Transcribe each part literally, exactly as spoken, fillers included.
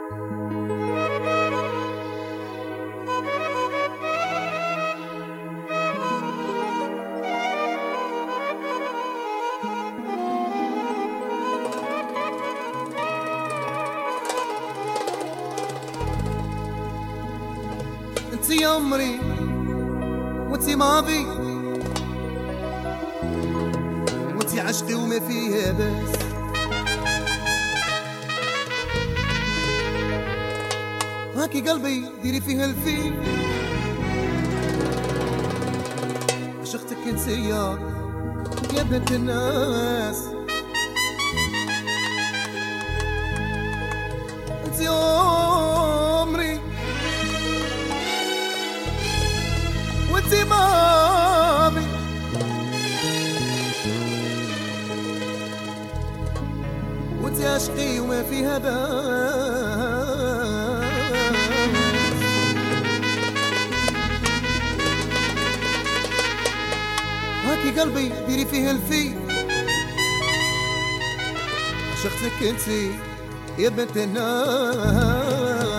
انتي عمري وانتي ماضي وانتي عشقي وما فيها بس. هاكي قلبي ديري فيها الفيل، عشقتك انتي يا يا بنت الناس. انتي عمري وانتي ماضي وانتي عشقي وما فيها باس. هاكي قلبي ديري فيها الفيل، عشقتك انتي يا بنت الناس.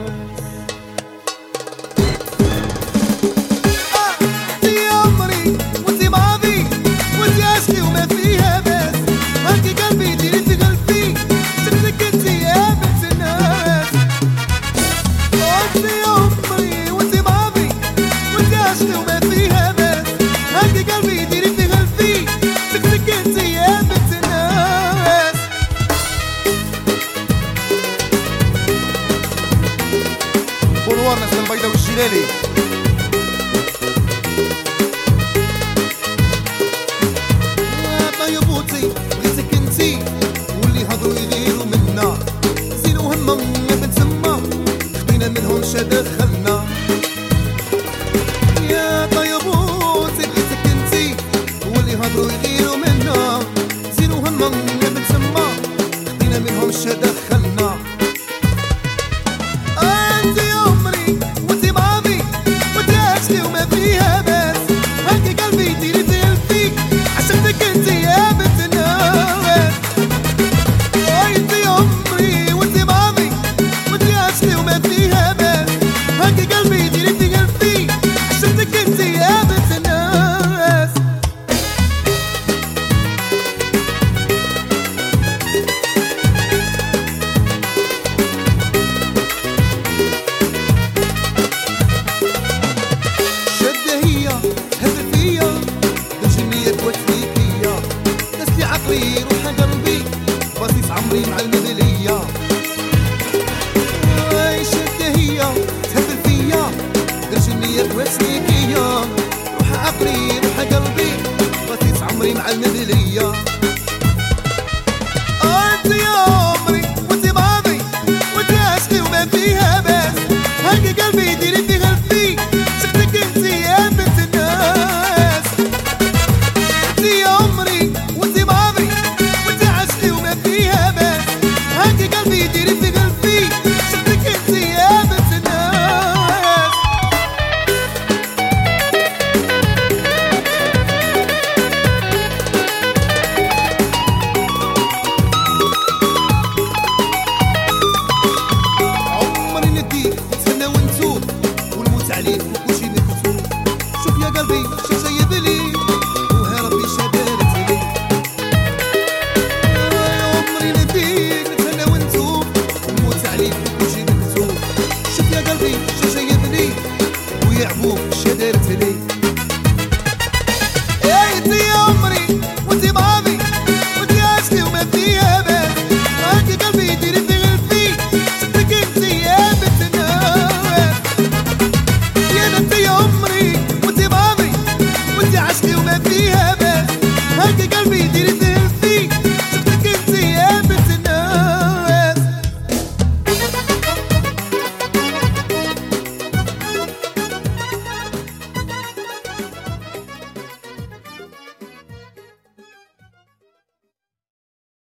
بولوار ناس البيضة والجلالي. ما يبوطي بغيتك انتي واللي هضروا يغيروا منا، زينوا همم يا بنت سما خدينا منهم شا دخلنا. يا طيبوتي بغيتك انتي واللي هضروا يغيروا منا، زينوا همم يا بنت سما خدينا منهم شا دخلنا. انتي عمري وانتي ماضي وانتي عشقي وما فيها بس. هاكي قلبي ديري فيها الفيك، عشقتك انتي يا بنت الناس. انتي عمري وانتي ماضي وانتي عشقي وما فيها بس. هاكي قلبي ديري فيها الفيك، عشقتك انتي يا بنت الناس. روح قلبي بصيص عمري مع المثلية. شدة هي تهبل فيا درجني توسنيكية. روح عقلي روح قلبي بصيص عمري مع المثلية. انتي عمري وانتي ماضي وانتي عشقي وما فيها بس. هاكي قلبي ديري فيها الفيك، شفتك انتي يا بنت الناس. انتي عمري وانتي ماضي وانتي عشقي وما فيها بس. هاكي قلبي ديري فيها